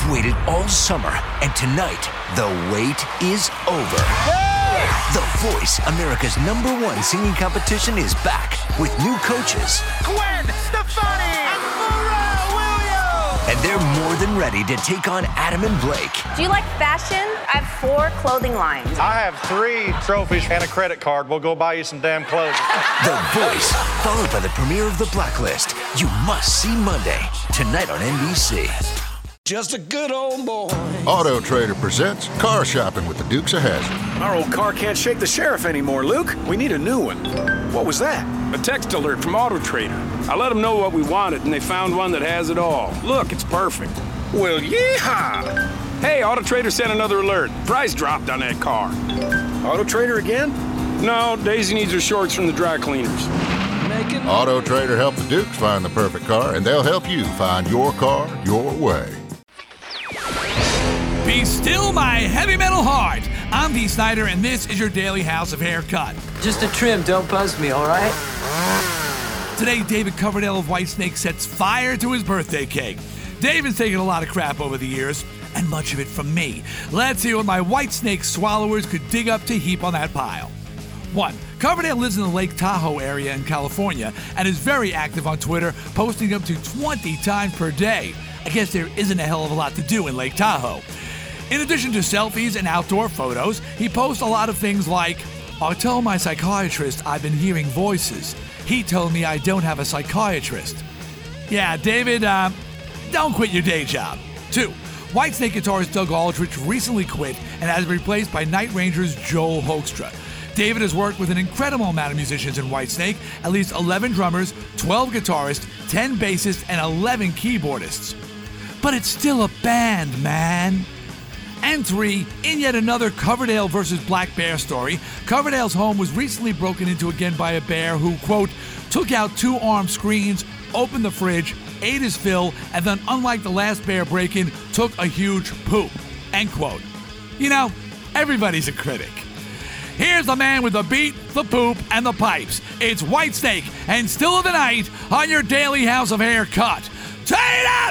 waited all summer, and tonight, the wait is over. The Voice, America's #1 singing competition, is back with new coaches. Gwen Stefani and Pharrell Williams. And they're more than ready to take on Adam and Blake. Do you like fashion? I have 4 clothing lines. I have 3 trophies and a credit card. We'll go buy you some damn clothes. The Voice, followed by the premiere of The Blacklist. You must see Monday, tonight on NBC. Just a good old boy. Auto Trader presents Car Shopping with the Dukes of Hazzard. Our old car can't shake the sheriff anymore, Luke. We need a new one. What was that? A text alert from Auto Trader. I let them know what we wanted, and they found one that has it all. Look, it's perfect. Well, yeehaw! Hey, Auto Trader sent another alert. Price dropped on that car. Auto Trader again? No, Daisy needs her shorts from the dry cleaners. Auto Trader helped the Dukes find the perfect car, and they'll help you find your car your way. Be still, my heavy metal heart. I'm Dee Snider, and this is your daily House of Haircut. Just a trim, don't buzz me, all right? Today, David Coverdale of Whitesnake sets fire to his birthday cake. David's taken a lot of crap over the years, and much of it from me. Let's see what my Whitesnake swallowers could dig up to heap on that pile. 1. Coverdale lives in the Lake Tahoe area in California and is very active on Twitter, posting up to 20 times per day. I guess there isn't a hell of a lot to do in Lake Tahoe. In addition to selfies and outdoor photos, he posts a lot of things like, I told my psychiatrist I've been hearing voices. He told me I don't have a psychiatrist. Yeah, David, don't quit your day job. 2. Whitesnake guitarist Doug Aldrich recently quit and has been replaced by Night Ranger's Joel Hoekstra. David has worked with an incredible amount of musicians in Whitesnake, at least 11 drummers, 12 guitarists, 10 bassists, and 11 keyboardists. But it's still a band, man. And 3, in yet another Coverdale versus Black Bear story, Coverdale's home was recently broken into again by a bear who, quote, took out 2 armed screens, opened the fridge, ate his fill, and then, unlike the last bear break-in, took a huge poop, end quote. You know, everybody's a critic. Here's the man with the beat, the poop, and the pipes. It's Whitesnake and Still of the Night on your daily House of Haircut. Turn it up!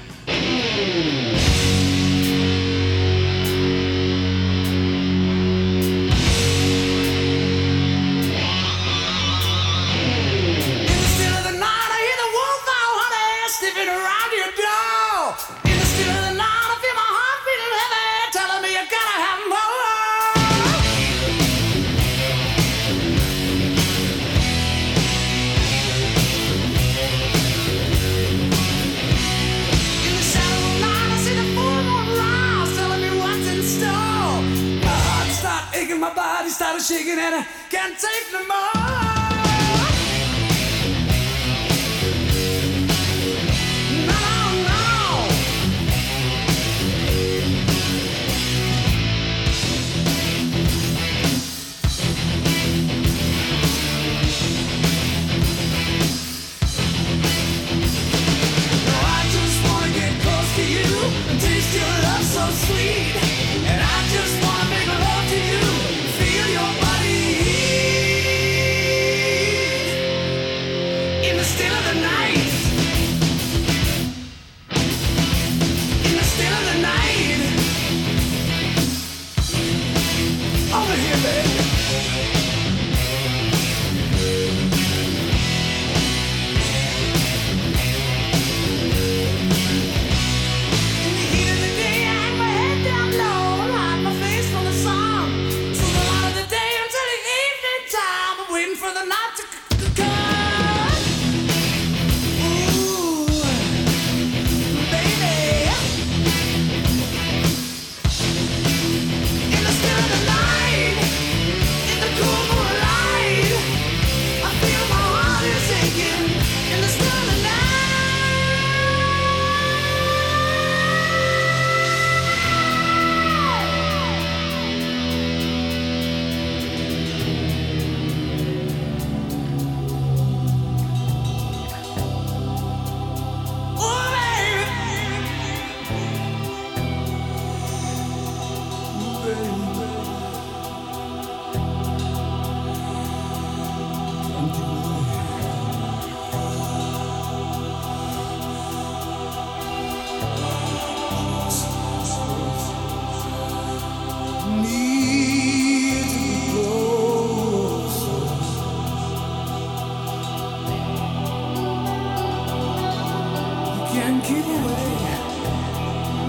My body started shaking and I can't take no more.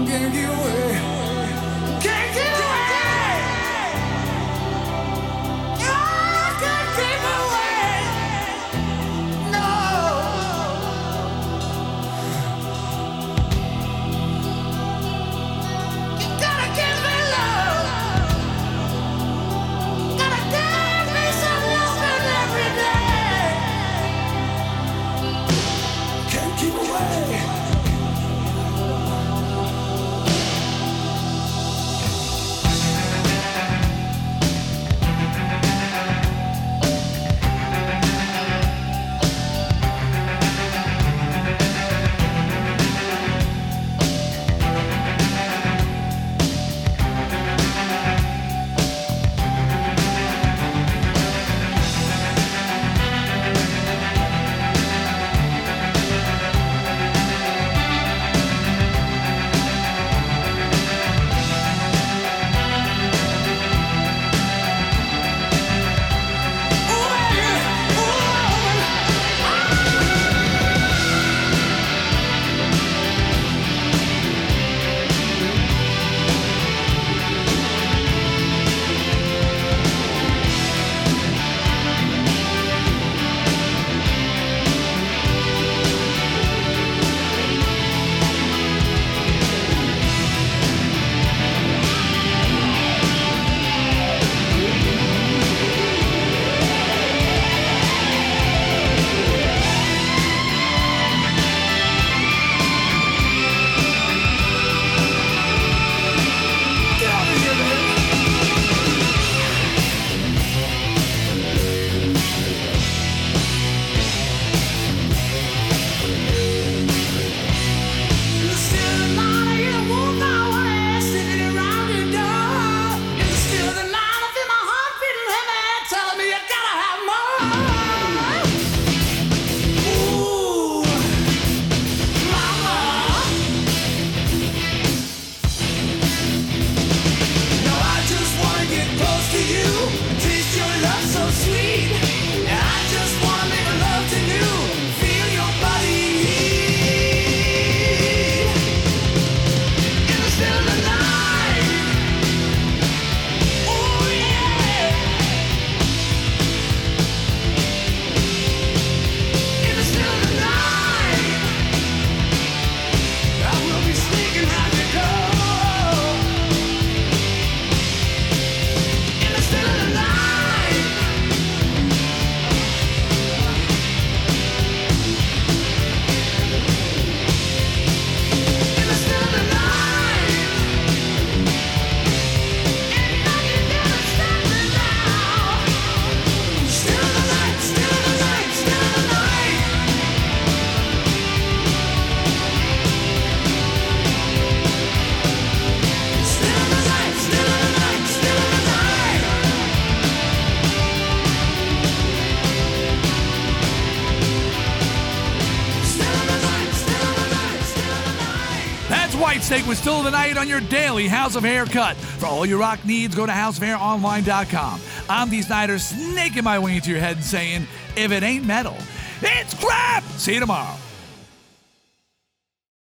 can't get away. Can't get away. I can't keep away. No. You gotta give me love. Gotta give me some loving every day. Can't keep away. Whitesnake with Still of the Night on your daily House of Haircut. For all your rock needs, go to houseofhaironline.com. I'm Dee Snider, snaking my way into your head and saying, if it ain't metal, it's crap! See you tomorrow.